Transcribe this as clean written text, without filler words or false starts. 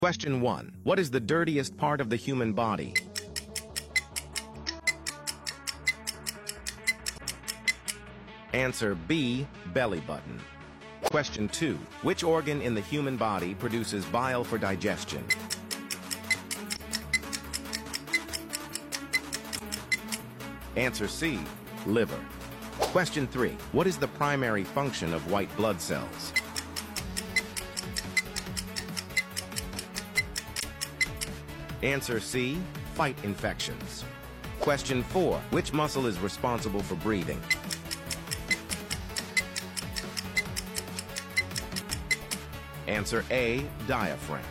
Question 1. What is the dirtiest part of the human body? Answer B, belly button. Question 2. Which organ in the human body produces bile for digestion? Answer C, liver. Question 3. What is the primary function of white blood cells? Answer C, fight infections. Question 4. Which muscle is responsible for breathing? Answer A, diaphragm.